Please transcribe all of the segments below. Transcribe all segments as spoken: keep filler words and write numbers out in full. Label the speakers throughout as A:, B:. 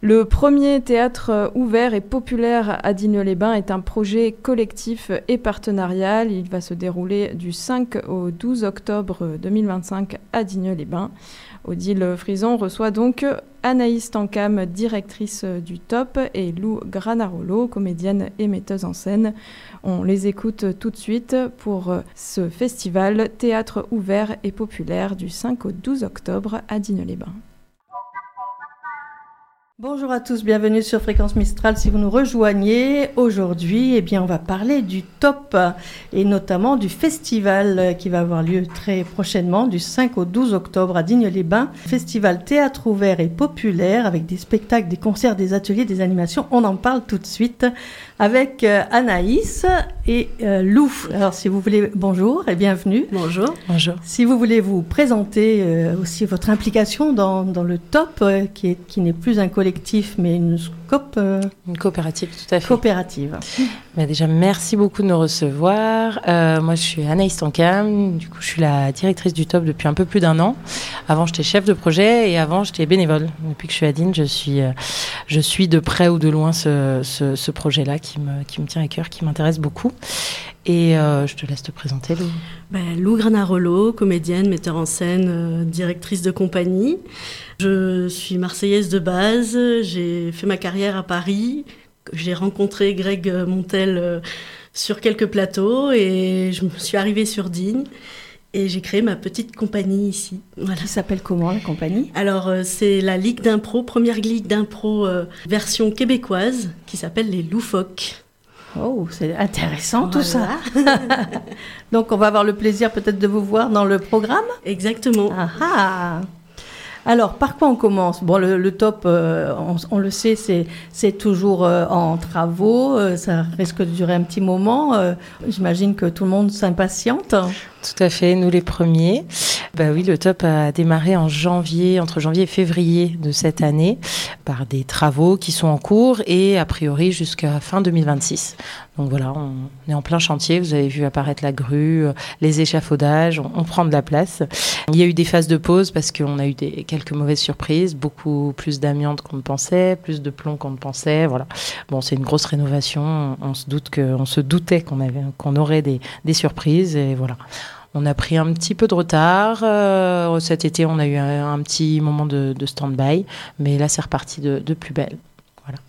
A: Le premier théâtre ouvert et populaire à Digne-les-Bains est un projet collectif et partenarial. Il va se dérouler du cinq au douze octobre deux mille vingt-cinq à Digne-les-Bains. Odile Frison reçoit donc Anaïs Tankam, directrice du T O P, et Lou Granarolo, comédienne et metteuse en scène. On les écoute tout de suite pour ce festival Théâtre ouvert et populaire du cinq au douze octobre à Digne-les-Bains.
B: Bonjour à tous, bienvenue sur Fréquence Mistral. Si vous nous rejoignez aujourd'hui, eh bien, on va parler du T O P et notamment du festival qui va avoir lieu très prochainement du cinq au douze octobre à Digne-les-Bains. Festival Théâtre ouvert et populaire avec des spectacles, des concerts, des ateliers, des animations. On en parle tout de suite avec euh, Anaïs et euh, Lou. Alors si vous voulez, bonjour et bienvenue.
C: Bonjour. Bonjour.
B: Si vous voulez vous présenter euh, aussi votre implication dans, dans le T O P euh, qui, est, qui n'est plus un collectif mais une coop, euh,
C: une coopérative, tout à fait.
B: Coopérative.
C: Bah déjà, merci beaucoup de nous recevoir. Euh, moi, je suis Anaïs Tankam. Du coup, je suis la directrice du T O P depuis un peu plus d'un an. Avant, j'étais chef de projet et avant, j'étais bénévole. Depuis que je suis à Digne, je suis, euh, je suis de près ou de loin ce, ce, ce projet-là qui me, qui me tient à cœur, qui m'intéresse beaucoup. Et euh, je te laisse te présenter, Lou.
D: Ben, Lou Granarolo, comédienne, metteur en scène, euh, directrice de compagnie. Je suis marseillaise de base. J'ai fait ma carrière à Paris. J'ai rencontré Greg Montel euh, sur quelques plateaux et je me suis arrivée sur Digne. Et j'ai créé ma petite compagnie ici.
B: Voilà. Qui s'appelle comment, la compagnie ?
D: Alors, euh, c'est la Ligue d'impro, première Ligue d'impro euh, version québécoise, qui s'appelle les Loufoques.
B: Oh, c'est intéressant tout voilà. ça. Donc, on va avoir le plaisir peut-être de vous voir dans le programme ?
D: Exactement.
B: Ah ah. Alors, par quoi on commence ? Bon, le, le T O P, euh, on, on le sait, c'est, c'est toujours euh, en travaux. Euh, ça risque de durer un petit moment. Euh, j'imagine que tout le monde s'impatiente.
C: Tout à fait, nous les premiers. Bah oui, le T O P a démarré en janvier, entre janvier et février de cette année, par des travaux qui sont en cours et a priori jusqu'à fin deux mille vingt-six. Donc voilà, on est en plein chantier. Vous avez vu apparaître la grue, les échafaudages, on, on prend de la place. Il y a eu des phases de pause parce qu'on a eu des, quelques mauvaises surprises, beaucoup plus d'amiante qu'on ne pensait, plus de plomb qu'on ne pensait. Voilà. Bon, c'est une grosse rénovation. On, on se doute que, on se doutait qu'on avait, qu'on aurait des, des surprises et voilà. On a pris un petit peu de retard. Euh, cet été, on a eu un, un petit moment de, de stand-by, mais là, c'est reparti de, de plus belle. Voilà.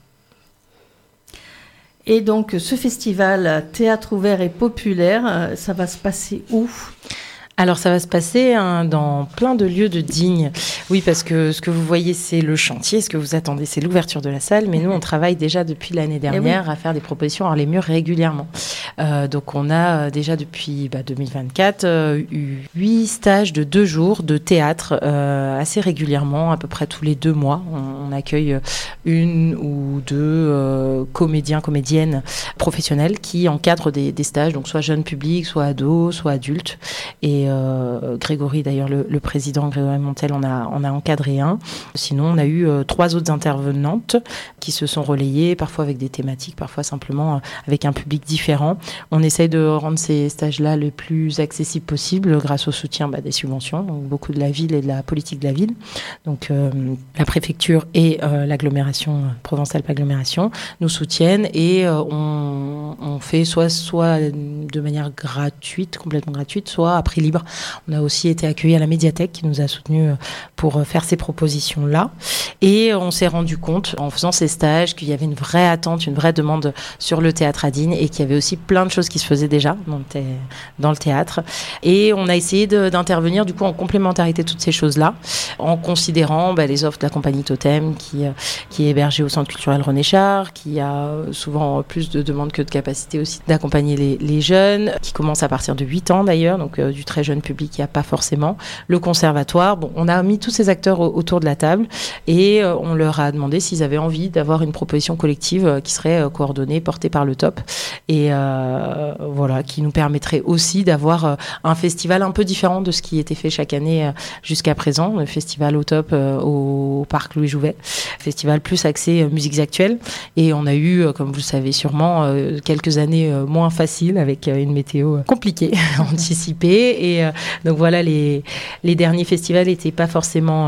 B: Et donc, ce festival Théâtre ouvert et populaire, ça va se passer où ?
C: Alors, ça va se passer hein, dans plein de lieux de Digne. Oui, parce que ce que vous voyez, c'est le chantier. Ce que vous attendez, c'est l'ouverture de la salle. Mais nous, on travaille déjà depuis l'année dernière oui. à faire des propositions hors les murs régulièrement. Euh, donc, on a déjà depuis bah, deux mille vingt-quatre euh, eu huit stages de deux jours de théâtre euh, assez régulièrement, à peu près tous les deux mois. On, on accueille une ou deux euh, comédiens, comédiennes professionnels qui encadrent des, des stages, donc soit jeunes publics, soit ados, soit adultes. Et Euh, Grégory, d'ailleurs, le, le président Grégory Montel, on a, on a encadré un. Sinon, on a eu euh, trois autres intervenantes qui se sont relayées, parfois avec des thématiques, parfois simplement euh, avec un public différent. On essaye de rendre ces stages-là le plus accessibles possible grâce au soutien bah, des subventions, donc beaucoup de la ville et de la politique de la ville. Donc, euh, la préfecture et euh, l'agglomération, Provence-Alpes-Agglomération, nous soutiennent et euh, on, on fait soit, soit de manière gratuite, complètement gratuite, soit à prix libre. On a aussi été accueillis à la médiathèque qui nous a soutenus pour faire ces propositions-là. Et on s'est rendu compte, en faisant ces stages, qu'il y avait une vraie attente, une vraie demande sur le théâtre à Digne et qu'il y avait aussi plein de choses qui se faisaient déjà dans le théâtre. Et on a essayé de, d'intervenir du coup en complémentarité de toutes ces choses-là, en considérant bah, les offres de la compagnie Totem qui, qui est hébergée au Centre culturel René Char, qui a souvent plus de demandes que de capacité aussi d'accompagner les, les jeunes, qui commence à partir de huit ans d'ailleurs, donc euh, du très jeune public, il n'y a pas forcément. Le conservatoire, bon, on a mis tous ces acteurs au, autour de la table et euh, on leur a demandé s'ils avaient envie d'avoir une proposition collective euh, qui serait euh, coordonnée, portée par le T O P et euh, voilà, qui nous permettrait aussi d'avoir euh, un festival un peu différent de ce qui était fait chaque année euh, jusqu'à présent, le festival au T O P euh, au Parc Louis Jouvet, festival plus axé euh, musiques actuelles et on a eu, euh, comme vous le savez sûrement, euh, quelques années euh, moins faciles avec euh, une météo euh, compliquée à anticiper et euh, donc voilà, les, les derniers festivals n'étaient pas forcément euh,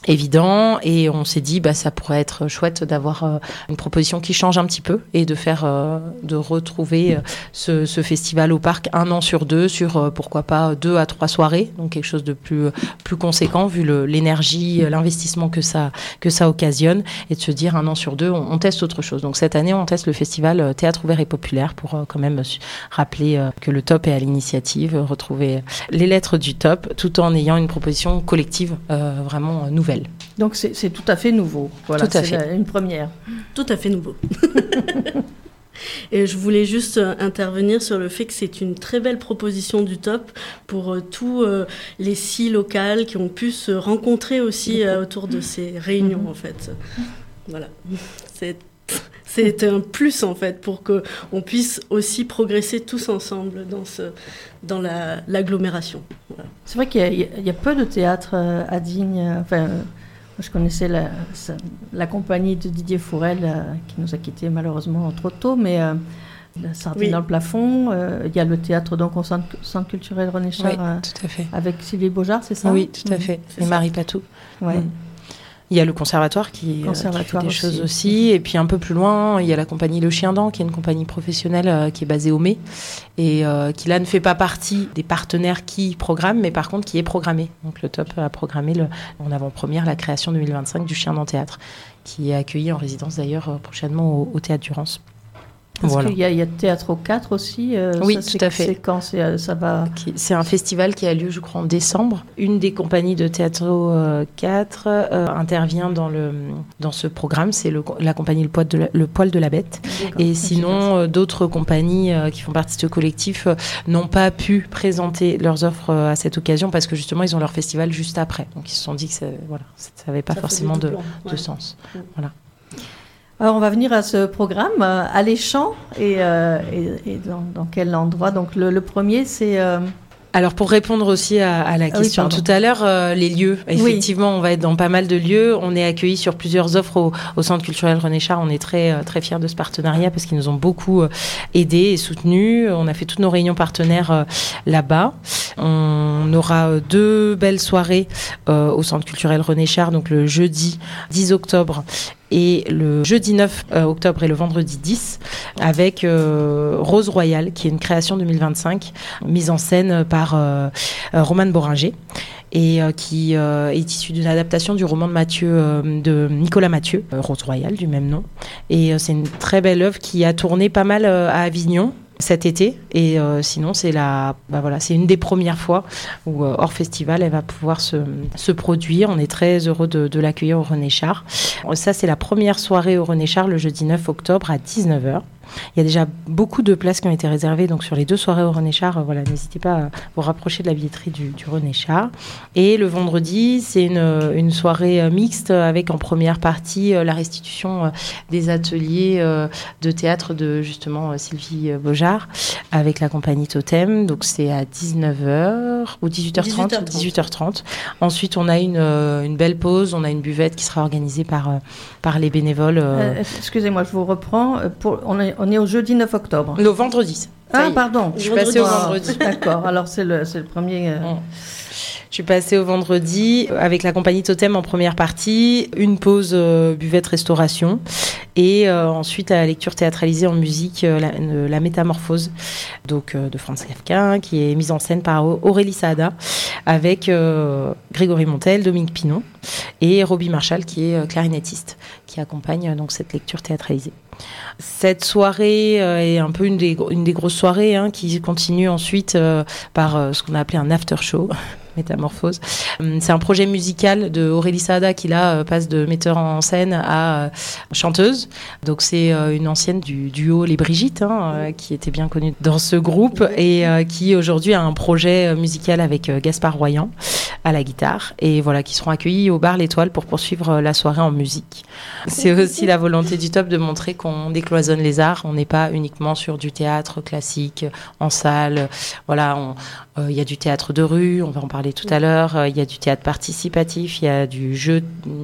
C: évident, et on s'est dit bah ça pourrait être chouette d'avoir euh, une proposition qui change un petit peu et de faire euh, de retrouver euh, ce, ce festival au parc un an sur deux sur euh, pourquoi pas deux à trois soirées, donc quelque chose de plus plus conséquent vu le, l'énergie, l'investissement que ça que ça occasionne, et de se dire un an sur deux on, on teste autre chose. Donc cette année on teste le festival Théâtre ouvert et populaire pour euh, quand même rappeler euh, que le top est à l'initiative, retrouver les lettres du top tout en ayant une proposition collective euh, vraiment nouvelle.
B: Donc c'est, c'est tout à fait nouveau. Voilà,
C: tout à
B: c'est
C: fait.
B: La, une première.
D: Tout à fait nouveau. Et je voulais juste intervenir sur le fait que c'est une très belle proposition du top pour euh, tous euh, les six locales qui ont pu se rencontrer aussi euh, autour de ces réunions, en fait. Voilà. C'est, c'est un plus, en fait, pour qu'on puisse aussi progresser tous ensemble dans, ce, dans la, l'agglomération. Voilà.
B: C'est vrai qu'il y a, il y a peu de théâtre euh, à Digne. Enfin, euh, je connaissais la, la compagnie de Didier Fourel, euh, qui nous a quittés malheureusement trop tôt, mais euh, la Sardine oui. dans le plafond. Euh, il y a le théâtre donc au Centre, centre culturel René Char,
C: oui,
B: euh,
C: tout à fait.
B: avec Sylvie Beaujard, c'est ça?
C: Oui, tout à fait.
B: Mmh,
C: et Marie Patou.
B: Ouais.
C: Mmh. Il y a le conservatoire qui,
B: conservatoire
C: euh, qui fait des
B: aussi.
C: choses aussi. Et puis un peu plus loin, il y a la compagnie Le Chien d'An, qui est une compagnie professionnelle euh, qui est basée au Mai et euh, qui là ne fait pas partie des partenaires qui programment, mais par contre qui est programmée. Donc le top a programmé le, en avant-première la création deux mille vingt-cinq du Chien d'An Théâtre, qui est accueilli en résidence d'ailleurs euh, prochainement au, au Théâtre Durance.
B: Parce
C: voilà.
B: qu'il y a, il y a Théâtre au quatre aussi. Euh,
C: oui,
B: ça,
C: tout
B: c'est,
C: à fait.
B: C'est quand c'est, ça va...
C: C'est un festival qui a lieu, je crois, en décembre. Une des compagnies de Théâtre au quatre euh, intervient dans, le, dans ce programme. C'est le, la compagnie Le Poil de la, le Poil de la Bête. D'accord. Et sinon, euh, d'autres compagnies euh, qui font partie de ce collectif euh, n'ont pas pu présenter leurs offres euh, à cette occasion parce que justement, ils ont leur festival juste après. Donc, ils se sont dit que ça voilà, n'avait pas ça forcément de, ouais. de sens. Ouais. Voilà.
B: Alors, on va venir à ce programme, euh, alléchant, et, euh, et, et dans, dans quel endroit? Donc, le, le premier, c'est... Euh...
C: Alors, pour répondre aussi à, à la question oui, tout à l'heure, euh, les lieux. Effectivement, oui. On va être dans pas mal de lieux. On est accueillis sur plusieurs offres au, au Centre culturel René Char. On est très, très fiers de ce partenariat parce qu'ils nous ont beaucoup euh, aidés et soutenus. On a fait toutes nos réunions partenaires euh, là-bas. On aura euh, deux belles soirées euh, au Centre culturel René Char, donc le jeudi dix octobre et le jeudi neuf octobre et le vendredi dix, avec euh, Rose Royale, qui est une création deux mille vingt-cinq, mise en scène par euh, Romane Boringer, et euh, qui euh, est issue d'une adaptation du roman de, Mathieu, euh, de Nicolas Mathieu, euh, Rose Royale, du même nom. Et euh, c'est une très belle œuvre qui a tourné pas mal euh, à Avignon cet été, et euh, sinon c'est la, bah voilà, c'est une des premières fois où euh, hors festival elle va pouvoir se, se produire. On est très heureux de, de l'accueillir au René Char. Ça c'est la première soirée au René Char le jeudi neuf octobre à dix-neuf heures. Il y a déjà beaucoup de places qui ont été réservées donc sur les deux soirées au René Char. Euh, voilà, n'hésitez pas à vous rapprocher de la billetterie du, du René Char. Et le vendredi, c'est une, une soirée mixte avec en première partie euh, la restitution euh, des ateliers euh, de théâtre de justement euh, Sylvie Beaujard avec la compagnie Totem. Donc c'est à dix-neuf heures ou dix-huit heures trente. dix-huit heures trente. Ensuite, on a une, euh, une belle pause. On a une buvette qui sera organisée par, euh, par les bénévoles. Euh...
B: Euh, excusez-moi, je vous reprends. Pour, on est On est au jeudi neuf octobre.
C: Le vendredi.
B: Ah, pardon.
C: Je suis passée au vendredi.
B: D'accord, alors c'est le, c'est le premier... Euh...
C: Mmh. Je suis passée au vendredi avec la compagnie Totem en première partie, une pause euh, buvette restauration et euh, ensuite la lecture théâtralisée en musique, euh, la, euh, la Métamorphose donc, euh, de Franz Kafka, qui est mise en scène par Aurélie Saada avec euh, Grégory Montel, Dominique Pinon et Robbie Marshall qui est euh, clarinettiste, qui accompagne euh, donc, cette lecture théâtralisée. Cette soirée euh, est un peu une des, une des grosses soirées hein, qui continue ensuite euh, par euh, ce qu'on a appelé un after show. Métamorphose. C'est un projet musical de Aurélie Saada qui là passe de metteur en scène à chanteuse. Donc c'est une ancienne du duo Les Brigitte hein, qui était bien connue dans ce groupe et qui aujourd'hui a un projet musical avec Gaspard Royan à la guitare et voilà qui seront accueillis au bar L'Étoile pour poursuivre la soirée en musique. C'est aussi la volonté du top de montrer qu'on décloisonne les arts. On n'est pas uniquement sur du théâtre classique en salle. Voilà, on il euh, y a du théâtre de rue, on va en parler tout à l'heure. Il euh, y a du théâtre participatif, il y a du jeu,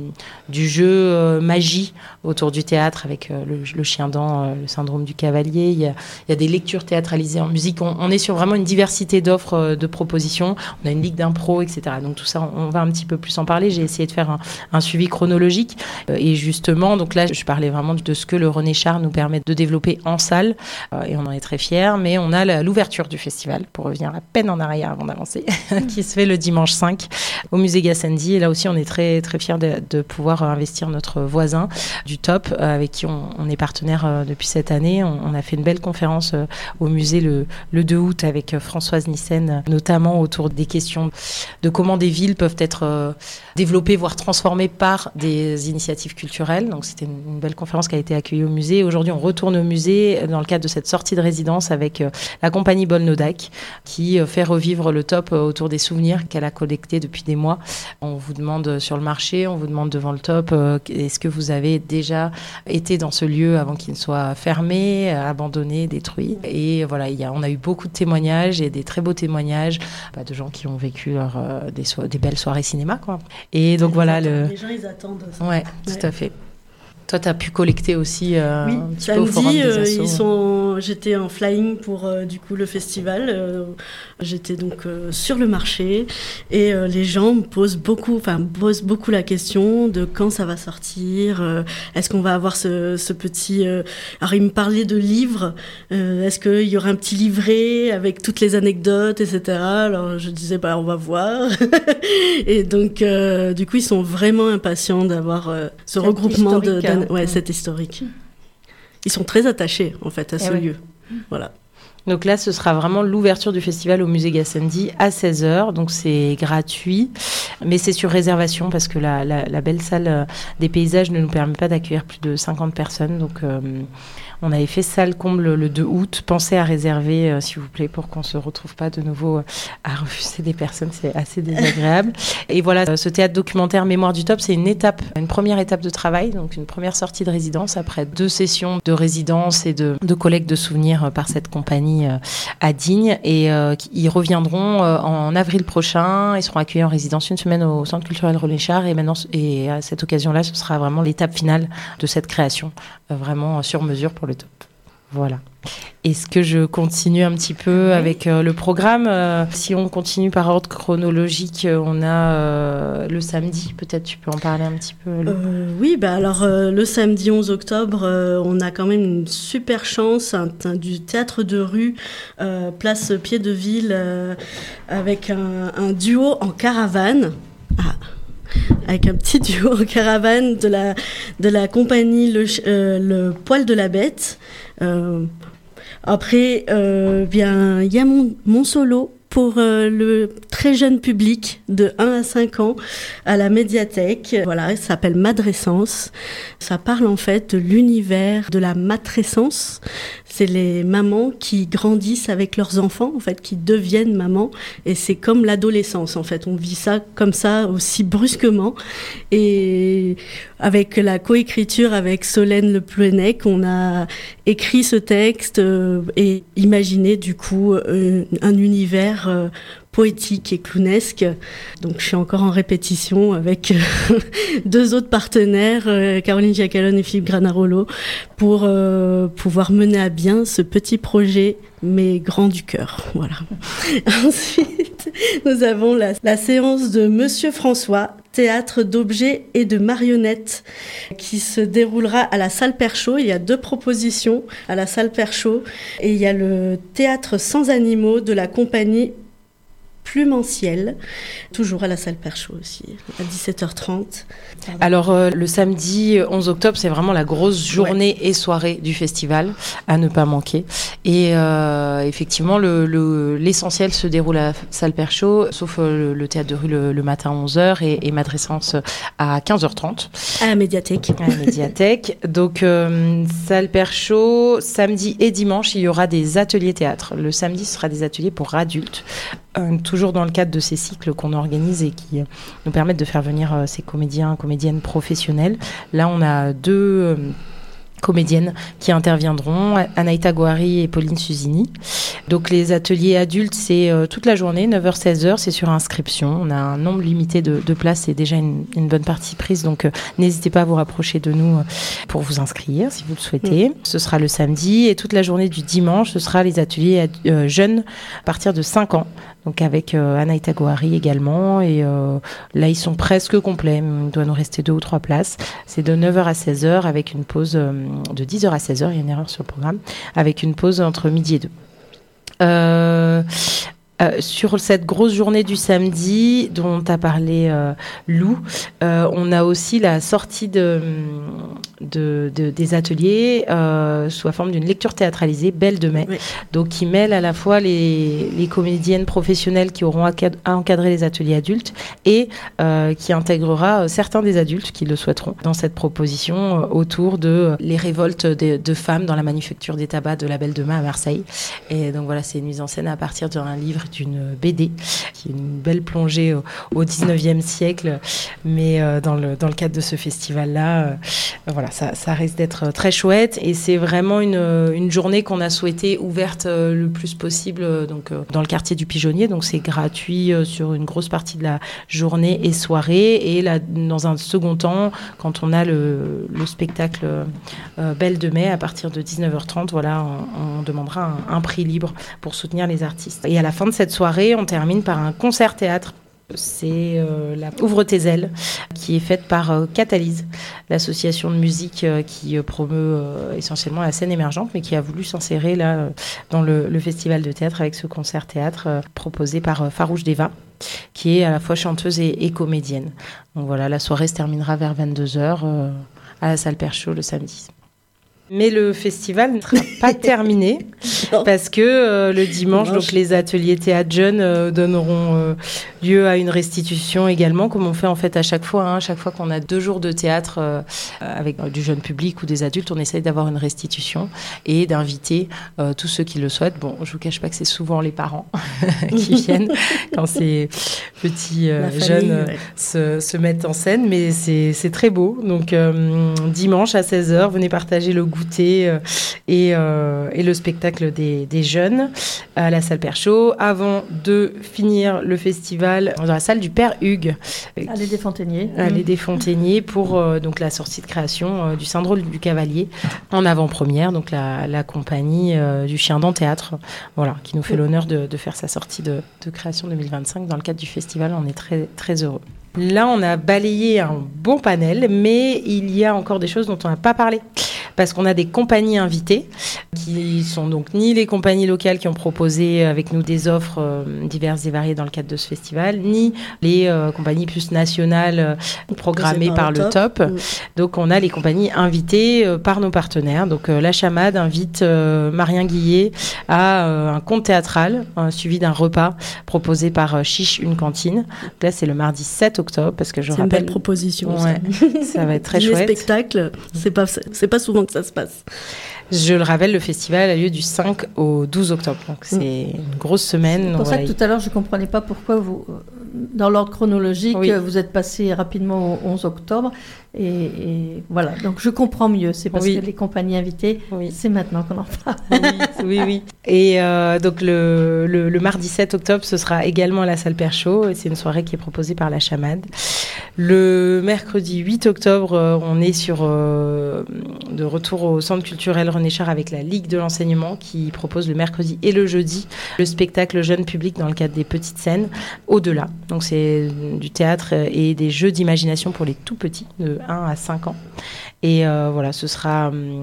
C: du jeu euh, magie autour du théâtre avec euh, le, le chien dent, euh, le syndrome du cavalier. Il y a, y a des lectures théâtralisées en musique. On, on est sur vraiment une diversité d'offres, euh, de propositions. On a une ligue d'impro, et cetera. Donc donc tout ça, on, on va un petit peu plus en parler. J'ai essayé de faire un, un suivi chronologique. Euh, et justement, donc là, je parlais vraiment de ce que le René Char nous permet de développer en salle. Euh, et on en est très fiers. Mais on a la, l'ouverture du festival, pour revenir à peine en arrière avant d'avancer, qui se fait le dimanche cinq au musée Gassendi. Et là aussi, on est très, très fiers de, de pouvoir investir notre voisin du Top, avec qui on, on est partenaire euh, depuis cette année. On, on a fait une belle conférence euh, au musée le, le deux août avec euh, Françoise Nissen, notamment autour des questions de comment des villes peuvent être euh, développées, voire transformées par des initiatives culturelles. Donc c'était une, une belle conférence qui a été accueillie au musée. Aujourd'hui, on retourne au musée dans le cadre de cette sortie de résidence avec euh, la compagnie Bolnodac, qui euh, fait revivre le Top euh, autour des souvenirs qu'elle a collectés depuis des mois. On vous demande sur le marché, on vous demande devant le Top, euh, est-ce que vous avez déjà été dans ce lieu avant qu'il ne soit fermé, abandonné, détruit. Et voilà, il y a, on a eu beaucoup de témoignages et des très beaux témoignages bah, de gens qui ont vécu leur, euh, des, so- des belles soirées cinéma, quoi. Et donc
D: ils
C: voilà.
D: Attendent,
C: le...
D: Les gens, ils attendent ça.
C: Ouais, tout ouais. à fait. Toi, tu as pu collecter aussi euh,
D: oui,
C: un petit
D: samedi,
C: peu au Forum des
D: euh,
C: Assos.
D: Ils sont... J'étais en flying pour euh, du coup le festival. Euh, j'étais donc euh, sur le marché et euh, les gens me posent beaucoup, enfin posent beaucoup la question de quand ça va sortir. Euh, est-ce qu'on va avoir ce, ce petit euh... Alors ils me parlaient de livres. Euh, est-ce qu'il y aura un petit livret avec toutes les anecdotes, et cetera. Alors je disais bah on va voir. Et donc euh, du coup ils sont vraiment impatients d'avoir euh, ce Cette regroupement de. Hein. Ouais, mmh. Cet historique. Ils sont très attachés, en fait, à ce ouais. lieu. Voilà.
C: Donc là, ce sera vraiment l'ouverture du festival au musée Gassendi à seize heures. Donc c'est gratuit, mais c'est sur réservation parce que la, la, la belle salle des paysages ne nous permet pas d'accueillir plus de cinquante personnes. Donc euh, on avait fait salle comble le deux août. Pensez à réserver, euh, s'il vous plaît, pour qu'on ne se retrouve pas de nouveau euh, à refuser des personnes. C'est assez désagréable. Et voilà, euh, ce théâtre documentaire Mémoire du Top, c'est une étape, une première étape de travail, donc une première sortie de résidence après deux sessions de résidence et de, de collecte de souvenirs euh, par cette compagnie euh, à Digne. Et euh, ils reviendront euh, en avril prochain. Ils seront accueillis en résidence une semaine au Centre culturel René Char. Et maintenant, et à cette occasion-là, ce sera vraiment l'étape finale de cette création, euh, vraiment sur mesure pour le Top. Voilà. Est-ce que je continue un petit peu oui. avec euh, le programme euh, Si on continue par ordre chronologique, on a euh, le samedi. Peut-être tu peux en parler un petit peu.
D: Euh, oui, bah alors euh, le samedi onze octobre, euh, on a quand même une super chance un, un, du théâtre de rue, euh, place Pied-de-Ville, euh, avec un, un duo en caravane. Ah. Avec un petit duo en caravane de la, de la compagnie Le, euh, le Poil de la Bête. Euh, après, euh, bien, il y a mon, mon solo pour euh, le très jeune public de un à cinq ans à la médiathèque. Voilà, ça s'appelle Madressence. Ça parle en fait de l'univers de la matrescence. C'est les mamans qui grandissent avec leurs enfants, en fait, qui deviennent mamans. Et c'est comme l'adolescence, en fait. On vit ça comme ça aussi brusquement. Et avec la coécriture avec Solène Le Plouenec, on a écrit ce texte euh, et imaginé du coup euh, un univers euh, poétique et clownesque. Donc je suis encore en répétition avec euh, deux autres partenaires, euh, Caroline Giacalone et Philippe Granarolo, pour euh, pouvoir mener à bien ce petit projet, mais grand du cœur. Voilà. Ensuite, nous avons la, la séance de Monsieur François, théâtre d'objets et de marionnettes, qui se déroulera à la salle Perchaud. Il y a deux propositions à la salle Perchaud. Et il y a le théâtre sans animaux de la compagnie Plumenciel, toujours à la salle Perchaud aussi, à dix-sept heures trente. Pardon.
C: Alors, euh, le samedi onze octobre, c'est vraiment la grosse journée ouais. et soirée du festival, à ne pas manquer. Et euh, effectivement, le, le, l'essentiel se déroule à la salle Perchaud, sauf euh, le, le théâtre de rue le, le matin à onze heures et, et Madressence à quinze heures trente.
D: À la médiathèque.
C: À la médiathèque. Donc, euh, salle Perchaud, samedi et dimanche, il y aura des ateliers théâtre. Le samedi, ce sera des ateliers pour adultes. Euh, toujours dans le cadre de ces cycles qu'on organise et qui euh, nous permettent de faire venir euh, ces comédiens, comédiennes professionnels. Là, on a deux euh, comédiennes qui interviendront, Anaïta Gouari et Pauline Susini. Donc les ateliers adultes, c'est euh, toute la journée, neuf heures seize heures, c'est sur inscription. On a un nombre limité de, de places, c'est déjà une, une bonne partie prise, donc euh, n'hésitez pas à vous rapprocher de nous euh, pour vous inscrire si vous le souhaitez. Mmh. Ce sera le samedi et toute la journée du dimanche, ce sera les ateliers euh, jeunes à partir de cinq ans. donc avec euh, Anaïta Gohari également. Et euh, là, ils sont presque complets. Il doit nous rester deux ou trois places. C'est de neuf heures à seize heures avec une pause euh, de dix heures à seize heures. Il y a une erreur sur le programme, avec une pause entre midi et deux. Euh, Euh, sur cette grosse journée du samedi dont a parlé euh, Lou, euh, on a aussi la sortie de, de, de, des ateliers euh, sous la forme d'une lecture théâtralisée, Belle de mai, oui. Donc qui mêle à la fois les, les comédiennes professionnelles qui auront à, à encadrer les ateliers adultes et euh, qui intégrera euh, certains des adultes qui le souhaiteront dans cette proposition euh, autour de euh, les révoltes de, de femmes dans la manufacture des tabacs de la Belle de mai à Marseille. Et donc voilà, c'est une mise en scène à partir d'un livre d'une B D, qui est une belle plongée au, au dix-neuvième siècle, mais euh, dans, le, dans le cadre de ce festival-là, euh, voilà, ça, ça risque d'être très chouette, et c'est vraiment une, une journée qu'on a souhaité ouverte euh, le plus possible, euh, donc, euh, dans le quartier du Pigeonnier, donc c'est gratuit euh, sur une grosse partie de la journée et soirée, et là, dans un second temps, quand on a le, le spectacle euh, Belle de mai, à partir de dix-neuf heures trente, voilà, on, on demandera un, un prix libre pour soutenir les artistes. Et à la fin de cette soirée, on termine par un concert-théâtre. C'est euh, la Ouvre tes ailes, qui est faite par euh, Catalyse, l'association de musique euh, qui euh, promeut euh, essentiellement la scène émergente, mais qui a voulu s'insérer là euh, dans le, le festival de théâtre avec ce concert-théâtre euh, proposé par euh, Farouche Deva, qui est à la fois chanteuse et, et comédienne. Donc voilà, la soirée se terminera vers vingt-deux heures euh, à la salle Perchaud le samedi. Mais le festival ne sera pas terminé parce que euh, le dimanche, donc les ateliers théâtre jeunes euh, donneront euh, lieu à une restitution également, comme on fait en fait à chaque fois. Hein, chaque fois qu'on a deux jours de théâtre euh, avec euh, du jeune public ou des adultes, on essaye d'avoir une restitution et d'inviter euh, tous ceux qui le souhaitent. Bon, je vous cache pas que c'est souvent les parents qui viennent quand ces petits euh, famille, jeunes ouais. se, se mettent en scène, mais c'est, c'est très beau. Donc euh, dimanche à seize heures, venez partager le goût et, euh, et le spectacle des, des jeunes à la salle Perchaud, avant de finir le festival dans la salle du Père Hugues.
B: Allée des Fontainiers.
C: Allée mmh. des Fontainiers pour euh, donc, la sortie de création euh, du Saint-Drôle du Cavalier en avant-première, donc la, la compagnie euh, du Chien dans Théâtre, voilà, qui nous fait mmh. l'honneur de, de faire sa sortie de, de création deux mille vingt-cinq dans le cadre du festival. On est très, très heureux. Là, on a balayé un bon panel, mais il y a encore des choses dont on n'a pas parlé. Parce qu'on a des compagnies invitées, qui sont donc ni les compagnies locales qui ont proposé avec nous des offres euh, diverses et variées dans le cadre de ce festival, ni les euh, compagnies plus nationales euh, programmées par, par le top. top. Mmh. Donc on a les compagnies invitées euh, par nos partenaires. Donc euh, la Chamade invite euh, Marien Guillet à euh, un conte théâtral, euh, suivi d'un repas proposé par euh, Chiche une cantine. Donc là c'est le mardi sept octobre, parce que je
D: c'est
C: rappelle...
D: une belle proposition.
C: Ouais, ça. ça va être très chouette.
D: Les spectacles, c'est pas, c'est pas souvent que ça se passe.
C: Je le rappelle, le festival a lieu du cinq au douze octobre, donc c'est mmh. une grosse semaine.
B: C'est pour ça
C: voilà.
B: que tout à l'heure, je ne comprenais pas pourquoi, vous, dans l'ordre chronologique, oui. vous êtes passé rapidement au onze octobre. Et, et voilà, donc je comprends mieux. C'est parce oui. que les compagnies invitées, oui. c'est maintenant qu'on en parle.
C: Oui, oui, oui. Et euh, donc le, le, le mardi sept octobre, ce sera également à la salle Perchaud. Et c'est une soirée qui est proposée par la Chamade. Le mercredi huit octobre, on est sur euh, de retour au centre culturel René Char avec la Ligue de l'enseignement qui propose le mercredi et le jeudi le spectacle jeune public dans le cadre des petites scènes au-delà. Donc c'est du théâtre et des jeux d'imagination pour les tout petits de un à cinq ans. Et euh, voilà, ce sera euh,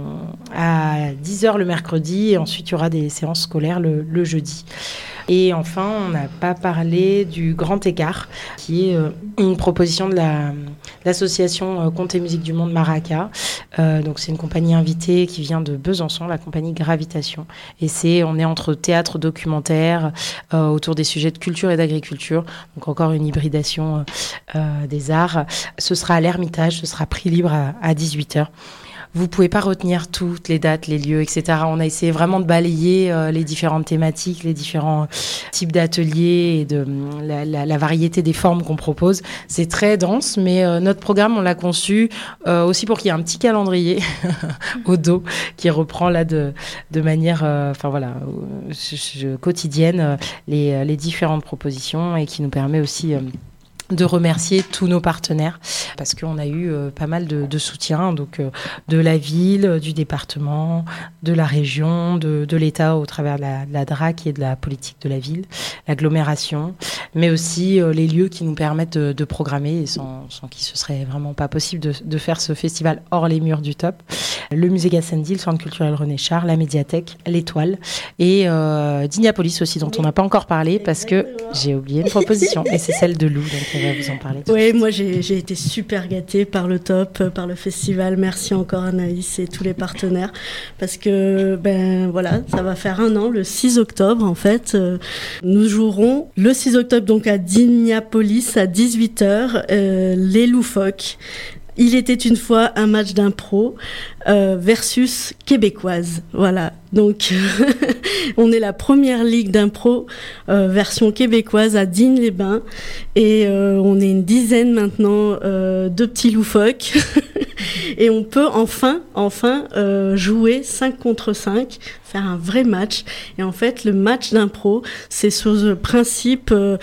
C: à dix heures le mercredi et ensuite il y aura des séances scolaires le, le jeudi. Et enfin, on n'a pas parlé du Grand Écart, qui est euh, une proposition de la, l'association euh, Contes et Musique du Monde Maraca. Euh, donc c'est une compagnie invitée qui vient de Besançon, la compagnie Gravitation. Et c'est, on est entre théâtre, documentaire, euh, autour des sujets de culture et d'agriculture. Donc encore une hybridation euh, des arts. Ce sera à l'Ermitage, ce sera prix libre à, à dix-huit heures. Vous ne pouvez pas retenir toutes les dates, les lieux, et cetera. On a essayé vraiment de balayer euh, les différentes thématiques, les différents types d'ateliers et de la, la, la variété des formes qu'on propose. C'est très dense, mais euh, notre programme, on l'a conçu euh, aussi pour qu'il y ait un petit calendrier au dos qui reprend là de, de manière euh, enfin, voilà, je, je, quotidienne euh, les, les différentes propositions et qui nous permet aussi... Euh, de remercier tous nos partenaires parce qu'on a eu euh, pas mal de, de soutien, donc euh, de la ville, du département, de la région, de, de l'État au travers de la, de la D R A C et de la politique de la ville, l'agglomération, mais aussi euh, les lieux qui nous permettent de, de programmer et sans, sans qui ce serait vraiment pas possible de, de faire ce festival hors les murs du Top. Le musée Gassendi, le centre culturel René Char, la médiathèque, l'Étoile et euh, Dignapolis aussi dont on n'a pas encore parlé parce que j'ai oublié une proposition et c'est celle de Lou, donc on va vous en parler.
D: Oui, moi j'ai, j'ai été super gâtée par le Top, par le festival. Merci encore Anaïs et tous les partenaires parce que ben voilà, ça va faire un an, le six octobre en fait. Euh, nous jouerons le six octobre donc à Dignapolis à dix-huit heures, euh, les Loufoques. Il était une fois un match d'impro euh, versus québécoise. Voilà. Donc, on est la première ligue d'impro euh, version québécoise à Digne-les-Bains. Et euh, on est une dizaine maintenant euh, de petits loufoques. Et on peut enfin, enfin euh, jouer cinq contre cinq, faire un vrai match. Et en fait, le match d'impro, c'est sur le principe euh,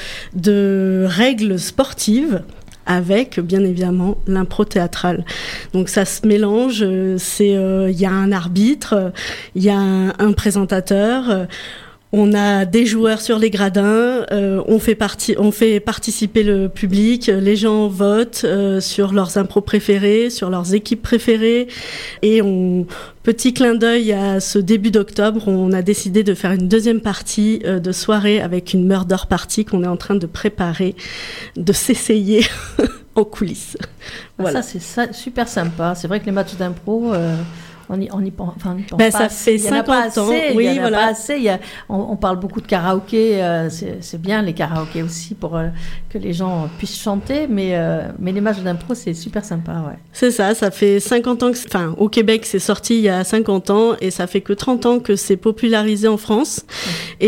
D: de règles sportives, avec bien évidemment l'impro théâtrale. Donc ça se mélange, c'est il euh, y a un arbitre, il y a un, un présentateur, euh, on a des joueurs sur les gradins, euh, on fait partie, on fait participer le public, les gens votent euh, sur leurs impros préférés, sur leurs équipes préférées et on petit clin d'œil à ce début d'octobre, on a décidé de faire une deuxième partie euh, de soirée avec une murder party qu'on est en train de préparer, de s'essayer en coulisses.
B: Voilà. Ça, c'est ça, super sympa. C'est vrai que les matchs d'impro, euh, on y, on y pense, enfin, on y pense
D: ben,
B: pas
D: ça
B: assez.
D: fait cinquante ans.
B: Oui,
D: il y en a
B: voilà.
D: pas
B: assez. Il y a, on, on parle beaucoup de karaoké. Euh, c'est, c'est bien les karaokés aussi pour euh, que les gens puissent chanter. Mais, euh, mais les matchs d'impro, c'est super sympa. Ouais.
D: C'est ça. Ça fait cinquante ans que, enfin, au Québec, c'est sorti il y a cinquante ans et ça fait que trente ans que c'est popularisé en France. Mmh.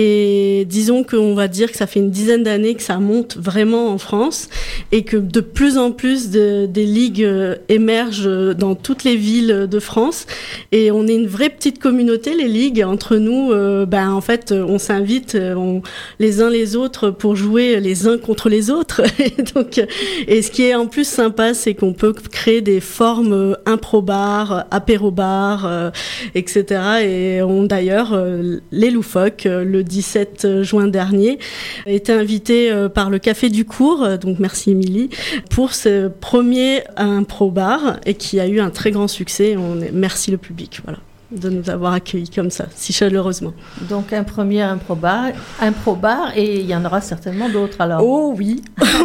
D: Et disons qu'on va dire que ça fait une dizaine d'années que ça monte vraiment en France et que de plus en plus de, des ligues euh, émergent dans toutes les villes de France. Et on est une vraie petite communauté, les ligues. Entre nous, euh, ben, en fait, on s'invite on, les uns les autres pour jouer les uns contre les autres. Et, donc, et ce qui est en plus sympa, c'est qu'on peut créer des formes impro-bar, apéro-bar, euh, et cetera. Et on, d'ailleurs, euh, les Loufoques, euh, le dix-sept juin dernier, étaient invités euh, par le Café du Cours, donc merci Émilie, pour ce premier impro-bar et qui a eu un très grand succès. On est, merci le public, voilà, de nous avoir accueillis comme ça, si chaleureusement.
B: Donc un premier impro-bar, impro-bar et il y en aura certainement d'autres alors.
D: Oh oui.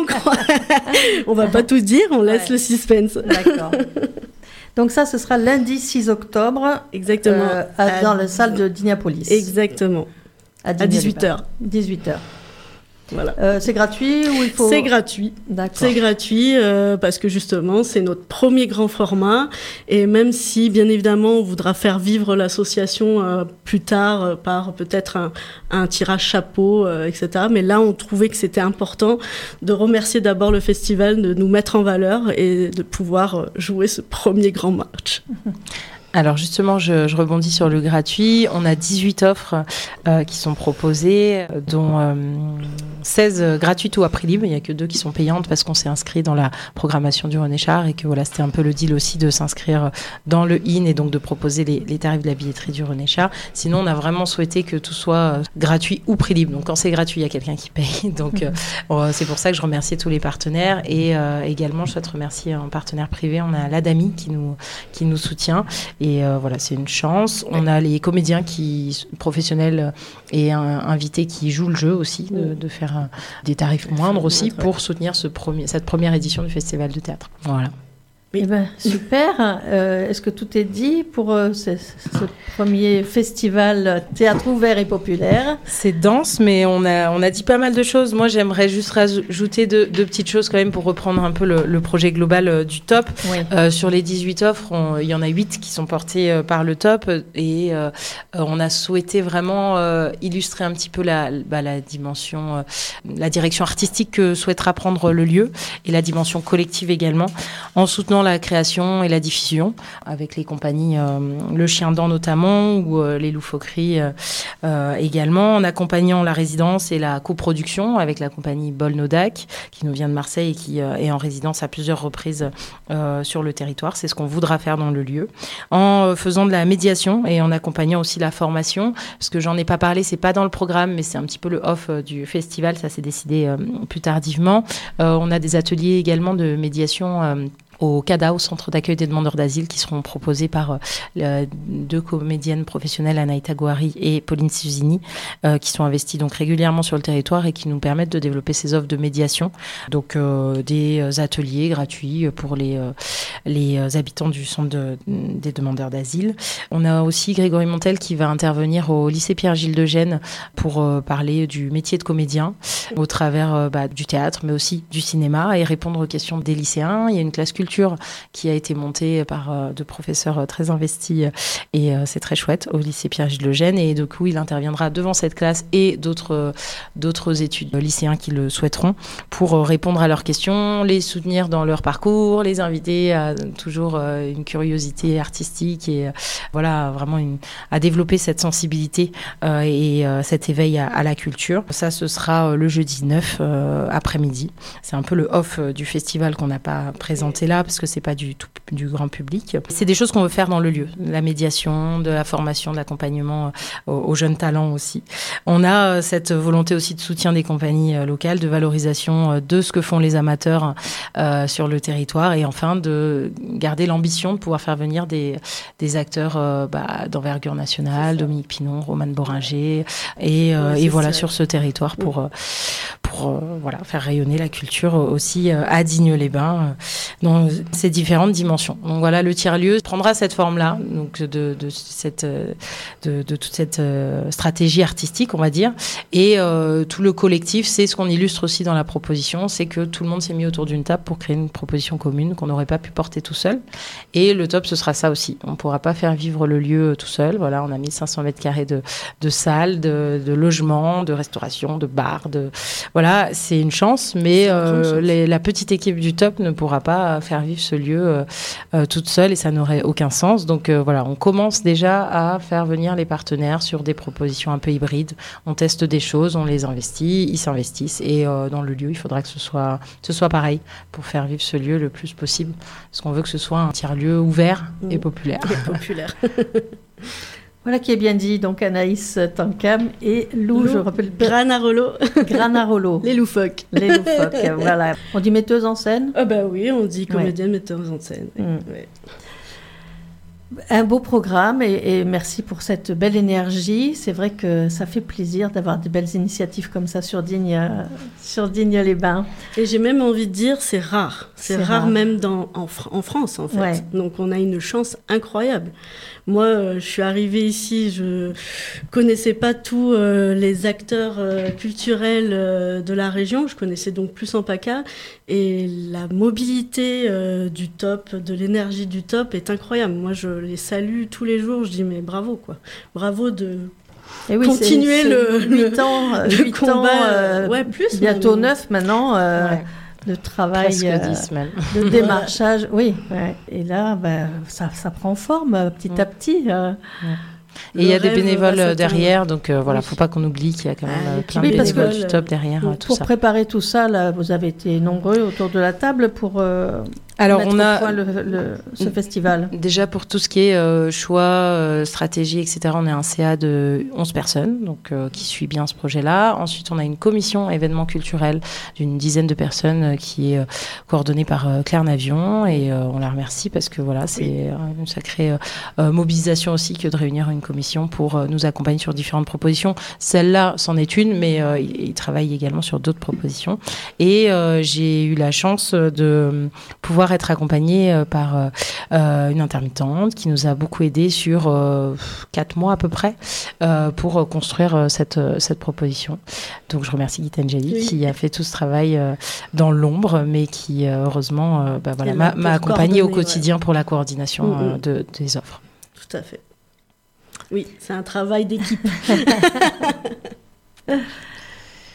D: On va pas tout dire, on laisse ouais. le suspense.
B: D'accord. Donc ça, ce sera lundi six octobre.
D: Exactement.
B: Euh, à, dans la salle de Dignapolis.
D: Exactement.
B: À,
D: à dix-huit heures.
B: dix-huit heures.
D: Voilà.
B: Euh, c'est gratuit ou il faut...
D: C'est gratuit.
B: D'accord.
D: C'est gratuit euh, parce que justement, c'est notre premier grand format. Et même si, bien évidemment, on voudra faire vivre l'association euh, plus tard euh, par peut-être un, un tirage chapeau, euh, et cetera. Mais là, on trouvait que c'était important de remercier d'abord le festival, de nous mettre en valeur et de pouvoir jouer ce premier grand match.
C: Alors justement, je, je rebondis sur le gratuit. On a dix-huit offres euh, qui sont proposées, dont euh, seize gratuites ou à prix libre. Il n'y a que deux qui sont payantes parce qu'on s'est inscrit dans la programmation du René Char et que voilà, c'était un peu le deal aussi de s'inscrire dans le I N et donc de proposer les, les tarifs de la billetterie du René Char. Sinon, on a vraiment souhaité que tout soit gratuit ou prix libre. Donc quand c'est gratuit, il y a quelqu'un qui paye. Donc euh, c'est pour ça que je remercie tous les partenaires et euh, également je souhaite remercier un partenaire privé. On a l'Adami qui nous, qui nous soutient. Et euh, voilà, c'est une chance. On a les comédiens qui, professionnels et un, invités qui jouent le jeu aussi, de, de faire un, des tarifs moindres aussi pour soutenir ce premier, cette première édition du Festival de théâtre. Voilà.
B: Eh ben, super. Euh, est-ce que tout est dit pour euh, ce, ce premier festival théâtre ouvert et populaire ?
C: C'est dense, mais on a, on a dit pas mal de choses. Moi, j'aimerais juste rajouter deux, deux petites choses quand même pour reprendre un peu le, le projet global euh, du Top. Oui. Euh, sur les dix-huit offres, on, il y en a huit qui sont portées euh, par le Top et euh, on a souhaité vraiment euh, illustrer un petit peu la, bah, la dimension, euh, la direction artistique que souhaitera prendre le lieu et la dimension collective également, en soutenant dans la création et la diffusion, avec les compagnies euh, Le Chien Dent notamment, ou euh, les Loufoqueries euh, euh, également, en accompagnant la résidence et la coproduction avec la compagnie Bolnodac, qui nous vient de Marseille et qui euh, est en résidence à plusieurs reprises euh, sur le territoire. C'est ce qu'on voudra faire dans le lieu, en euh, faisant de la médiation et en accompagnant aussi la formation, parce que j'en ai pas parlé, c'est pas dans le programme, mais c'est un petit peu le off euh, du festival, ça s'est décidé euh, plus tardivement. Euh, on a des ateliers également de médiation euh, au CADA, au Centre d'accueil des demandeurs d'asile, qui seront proposés par euh, deux comédiennes professionnelles, Anaïta Gouari et Pauline Susini, euh, qui sont investies donc régulièrement sur le territoire et qui nous permettent de développer ces offres de médiation. Donc euh, des ateliers gratuits pour les, euh, les habitants du Centre de, des demandeurs d'asile. On a aussi Grégory Montel qui va intervenir au lycée Pierre-Gilles de Gênes pour euh, parler du métier de comédien au travers euh, bah, du théâtre, mais aussi du cinéma, et répondre aux questions des lycéens. Il y a une classe culture qui a été montée par euh, de professeurs euh, très investis et euh, c'est très chouette au lycée Pierre-Gilles de Gênes, et du coup il interviendra devant cette classe et d'autres, euh, d'autres étudiants lycéens qui le souhaiteront pour euh, répondre à leurs questions, les soutenir dans leur parcours, les inviter à toujours euh, une curiosité artistique et euh, voilà vraiment une, à développer cette sensibilité euh, et euh, cet éveil à, à la culture. Ça ce sera euh, le jeudi neuf euh, après-midi. C'est un peu le off euh, du festival qu'on n'a pas présenté là, parce que c'est pas du tout du grand public. C'est des choses qu'on veut faire dans le lieu, la médiation, de la formation, de l'accompagnement aux, aux jeunes talents aussi. On a cette volonté aussi de soutien des compagnies locales, de valorisation de ce que font les amateurs euh, sur le territoire, et enfin de garder l'ambition de pouvoir faire venir des, des acteurs euh, bah, d'envergure nationale, Dominique Pinon, Romane Boringer, et, euh, ouais, et voilà ça. Sur ce territoire pour, oui. pour euh, voilà, faire rayonner la culture aussi euh, à Digne-les-Bains, dans ces différentes dimensions. Donc voilà, le tiers-lieu prendra cette forme-là, donc de, de, cette, de, de toute cette stratégie artistique, on va dire. Et euh, tout le collectif, c'est ce qu'on illustre aussi dans la proposition, c'est que tout le monde s'est mis autour d'une table pour créer une proposition commune qu'on n'aurait pas pu porter tout seul. Et le top, ce sera ça aussi. On ne pourra pas faire vivre le lieu tout seul. Voilà, on a mis cinq cents mètres carrés de, de salles, de, de logements, de restauration, de bars. De... Voilà, c'est une chance, mais euh, les, la petite équipe du top ne pourra pas faire vivre ce lieu euh, euh, toute seule, et ça n'aurait aucun sens. Donc euh, voilà, on commence déjà à faire venir les partenaires sur des propositions un peu hybrides. On teste des choses, on les investit, ils s'investissent, et euh, dans le lieu, il faudra que ce soit, ce soit pareil pour faire vivre ce lieu le plus possible, parce qu'on veut que ce soit un tiers-lieu ouvert mmh. et populaire.
D: Et populaire.
B: Voilà qui est bien dit, donc Anaïs Tankam et Lou,
D: Lou
B: je rappelle.
D: Granarolo.
B: Granarolo.
D: Les loufoques.
B: Les loufoques, voilà. On dit metteuse en scène ?
D: Ah bah oui, on dit comédienne, ouais. Metteuse en scène. Mm. Ouais.
B: Un beau programme, et, et merci pour cette belle énergie. C'est vrai que ça fait plaisir d'avoir de belles initiatives comme ça sur Digne, euh, sur Digne-les-Bains.
D: Et j'ai même envie de dire, c'est rare. C'est, c'est rare, rare même dans, en, en France, en fait. Ouais. Donc on a une chance incroyable. Moi, euh, je suis arrivée ici, je connaissais pas tous euh, les acteurs euh, culturels euh, de la région. Je connaissais donc plus en PACA. Et la mobilité euh, du top, de l'énergie du top est incroyable. Moi, je les salue tous les jours. Je dis, mais bravo, quoi. Bravo de... Et oui, continuer c'est, c'est le,
B: huit ans,
D: le,
B: le combat,
D: ans, euh, ouais, plus,
B: bientôt neuf maintenant, euh, ouais. de travail,
C: presque
B: euh,
C: dix même.
B: de démarchage, oui. Ouais. Et là, ben, ça, ça prend forme petit ouais. à petit. Euh.
C: Ouais. Et il y a des bénévoles derrière, donc euh, voilà, il oui. ne faut pas qu'on oublie qu'il y a quand même ah, plein oui, de bénévoles du top derrière.
B: Pour,
C: tout
B: pour
C: ça.
B: préparer tout ça, là, vous avez été nombreux autour de la table pour euh,
C: Alors,
B: mettre
C: on a,
B: au point le, le, ce festival.
C: Déjà, pour tout ce qui est euh, choix, euh, stratégie, et cetera, on est un C A de onze personnes, donc, euh, qui suit bien ce projet-là. Ensuite, on a une commission événements culturels d'une dizaine de personnes euh, qui est euh, coordonnée par euh, Claire Navion, et euh, on la remercie parce que voilà, c'est oui. une sacrée euh, mobilisation aussi que de réunir une commission pour euh, nous accompagner sur différentes propositions. Celle-là, c'en est une, mais euh, il, il travaille également sur d'autres propositions. Et euh, j'ai eu la chance de pouvoir être accompagnée euh, par euh, une intermittente qui nous a beaucoup aidé sur euh, quatre mois à peu près euh, pour construire euh, cette, cette proposition. Donc je remercie Gitangeli oui. qui a fait tout ce travail euh, dans l'ombre, mais qui euh, heureusement euh, bah, voilà, m'a, m'a accompagnée au quotidien ouais. pour la coordination mmh, euh, de, des offres.
D: Tout à fait. Oui, c'est un travail d'équipe.
B: Tout est dit ?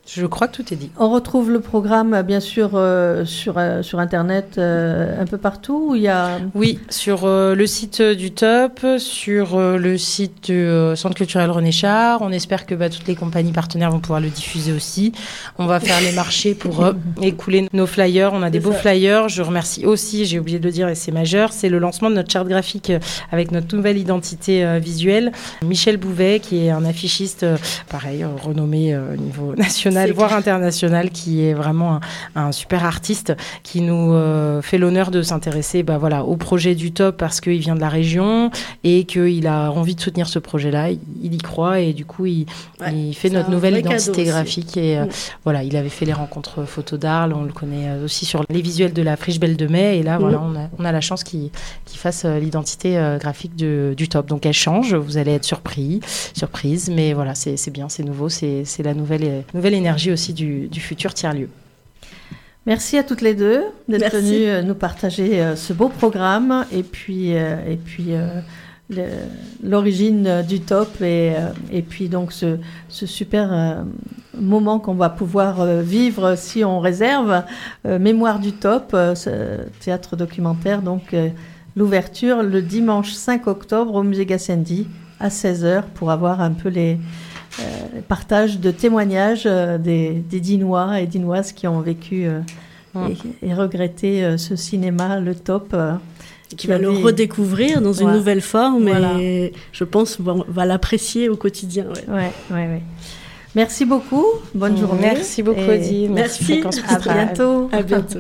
C: Je crois que tout est dit.
B: On retrouve le programme, bien sûr, euh, sur, euh, sur Internet euh, un peu partout où il y a...
C: Oui, sur euh, le site du T O P, sur euh, le site du euh, Centre culturel René Char. On espère que bah, toutes les compagnies partenaires vont pouvoir le diffuser aussi. On va faire les marchés pour euh, écouler nos flyers. On a des beaux flyers. Je remercie aussi, j'ai oublié de le dire et c'est majeur, c'est le lancement de notre charte graphique euh, avec notre nouvelle identité euh, visuelle. Michel Bouvet, qui est un affichiste, euh, pareil, euh, renommé euh, au niveau national, voire international, qui est vraiment un, un super artiste qui nous euh, fait l'honneur de s'intéresser bah, voilà, au projet du T O P parce qu'il vient de la région et qu'il a envie de soutenir ce projet-là. Il, il y croit et du coup, il, ouais, il fait notre nouvelle identité graphique. Et euh, mmh. voilà, il avait fait les rencontres photos d'Arles, on le connaît aussi sur les visuels de la Friche Belle de Mai. Et là, mmh. voilà, on a, on a la chance qu'il, qu'il fasse l'identité euh, graphique de, du T O P. Donc, elle change, vous allez être surpris, surprise, mais voilà, c'est, c'est bien, c'est nouveau, c'est, c'est la nouvelle, nouvelle énergie aussi du, du futur tiers-lieu.
B: Merci à toutes les deux d'être venues euh, nous partager euh, ce beau programme et puis, euh, et puis euh, le, l'origine du T O P et, euh, et puis donc ce, ce super euh, moment qu'on va pouvoir euh, vivre si on réserve. Euh, Mémoire du T O P, euh, ce théâtre documentaire, donc euh, l'ouverture le dimanche cinq octobre au musée Gassendi à seize heures pour avoir un peu les Euh, partage de témoignages euh, des, des Dinois et Dinoises qui ont vécu euh, mmh. et, et regretté euh, ce cinéma, le T O P. Euh,
D: qui va avait... le redécouvrir dans une ouais. nouvelle forme voilà. et je pense va, va l'apprécier au quotidien. Ouais.
B: Ouais, ouais, ouais. Merci beaucoup, bonne mmh. journée.
C: Merci beaucoup, Odile.
D: Merci,
B: merci. À bientôt.
D: À bientôt.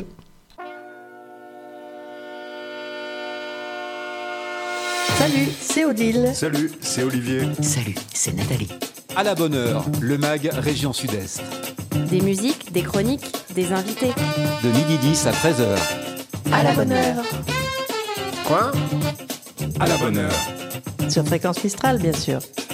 B: Salut, c'est Odile.
E: Salut, c'est Olivier.
F: Salut, c'est Nathalie.
E: À la bonne heure, le mag Région Sud-Est.
G: Des musiques, des chroniques, des invités.
E: De midi dix à treize heures.
B: À la bonne heure.
E: Quoi ? À la bonne heure.
B: Sur Fréquence Mistral, bien sûr.